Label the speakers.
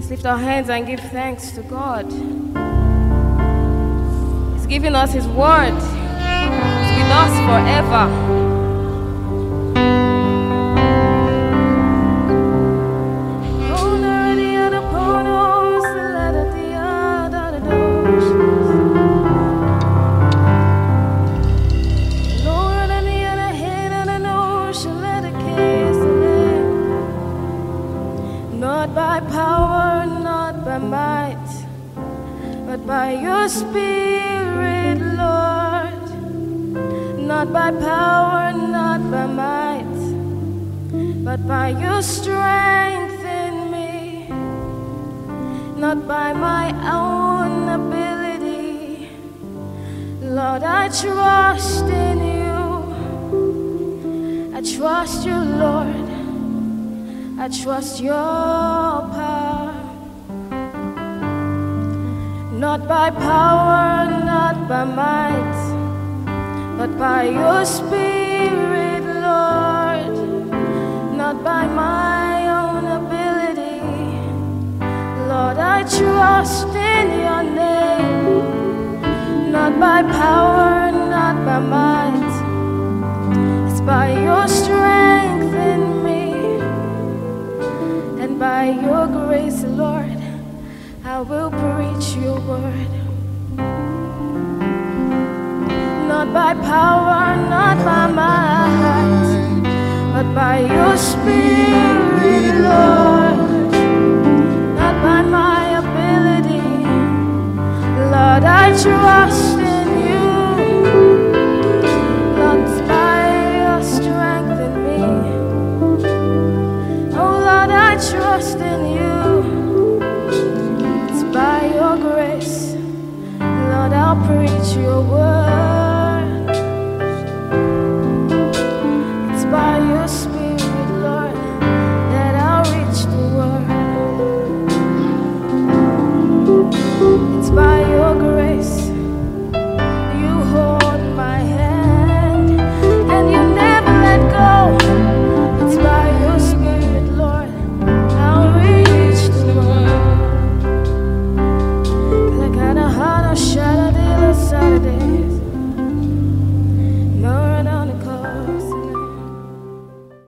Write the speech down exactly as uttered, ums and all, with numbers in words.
Speaker 1: Lift our hands and give thanks to God. He's given us His word. He's with us forever. Not by power, not by might, but by your Spirit, Lord. Not by power, not by might, but by your strength in me. Not by my own ability, Lord, I trust in you. I trust you, Lord. I trust your power. Not by power, not by might, but by your Spirit, Lord. Not by my own ability, Lord, I trust in your name. Not by power, not by might, it's by your strength in me. And by your grace, Lord, I will preach your word. Not by power, not by might, but by your Spirit, Lord. Not by my ability, Lord, I trust in you. Lord, it's by your strength in me. Oh Lord, I trust in you. It's by your grace, Lord, I'll preach your word.